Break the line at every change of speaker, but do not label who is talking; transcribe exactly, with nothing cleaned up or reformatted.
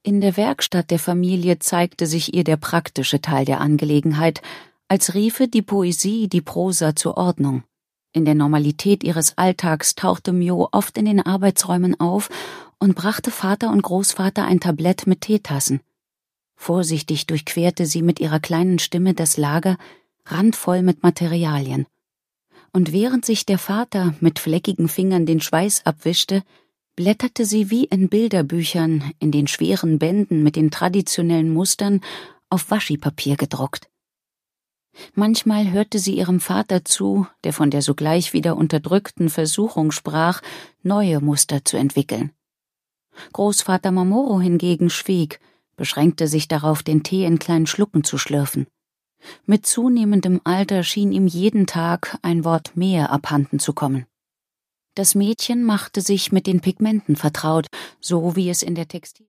In der Werkstatt der Familie zeigte sich ihr der praktische Teil der Angelegenheit, als riefe die Poesie die Prosa zur Ordnung. In der Normalität ihres Alltags tauchte Myo oft in den Arbeitsräumen auf und brachte Vater und Großvater ein Tablett mit Teetassen. Vorsichtig durchquerte sie mit ihrer kleinen Stimme das Lager, randvoll mit Materialien. Und während sich der Vater mit fleckigen Fingern den Schweiß abwischte, blätterte sie wie in Bilderbüchern in den schweren Bänden mit den traditionellen Mustern auf Waschipapier gedruckt. Manchmal hörte sie ihrem Vater zu, der von der sogleich wieder unterdrückten Versuchung sprach, neue Muster zu entwickeln. Großvater Mamoru hingegen schwieg, beschränkte sich darauf, den Tee in kleinen Schlucken zu schlürfen. Mit zunehmendem Alter schien ihm jeden Tag ein Wort mehr abhanden zu kommen. Das Mädchen machte sich mit den Pigmenten vertraut, so wie es in der Textil